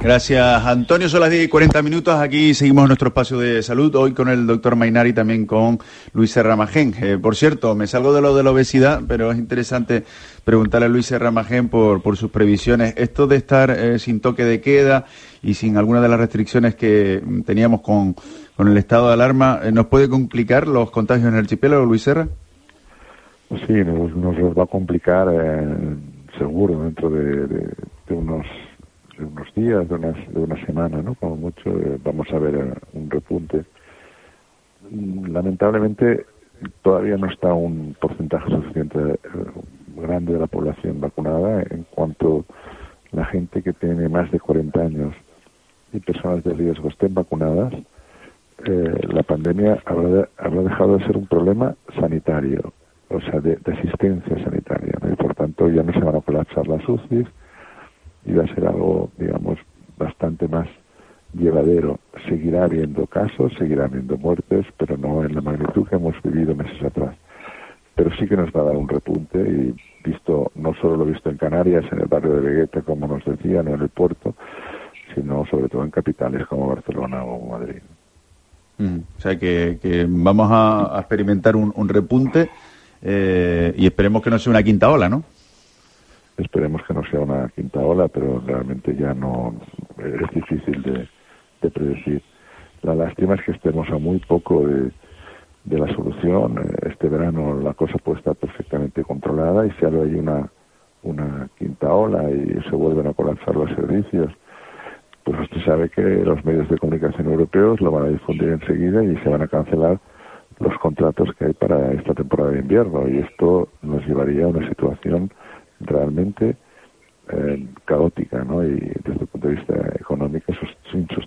Gracias, Antonio. Son las 10:40. Aquí seguimos nuestro espacio de salud, hoy con el doctor Mainar y también con Luis Serramagén. Por cierto, me salgo de lo de la obesidad, pero es interesante preguntarle a Luis Serramagén por sus previsiones. Esto de estar sin toque de queda y sin alguna de las restricciones que teníamos con el estado de alarma, ¿nos puede complicar los contagios en el archipiélago, Luis Serra? Sí, nos los va a complicar seguro dentro de unos días, de una semana, ¿no? Como mucho vamos a ver un repunte. Lamentablemente todavía no está un porcentaje suficiente grande de la población vacunada. En cuanto la gente que tiene más de 40 años y personas de riesgo estén vacunadas, la pandemia habrá dejado de ser un problema sanitario, o sea, de asistencia sanitaria, ¿no? Y por tanto ya no se van a colapsar las UCIs y va a ser algo, digamos, bastante más llevadero. Seguirá habiendo casos, seguirá habiendo muertes, pero no en la magnitud que hemos vivido meses atrás. Pero sí que nos va a dar un repunte, y no solo lo visto en Canarias, en el barrio de Vegueta, como nos decían, o en el puerto, sino sobre todo en capitales como Barcelona o Madrid. O sea que vamos a experimentar un repunte y esperemos que no sea una quinta ola, ¿no? Esperemos que no sea una quinta ola, pero realmente ya no es difícil de predecir. La lástima es que estemos a muy poco de la solución. Este verano la cosa puede estar perfectamente controlada, y si ahora hay una quinta ola y se vuelven a colapsar los servicios, pues usted sabe que los medios de comunicación europeos lo van a difundir enseguida y se van a cancelar los contratos que hay para esta temporada de invierno, y esto nos llevaría a una situación realmente caótica, ¿no? Y desde el punto de vista económico eso es insostenible.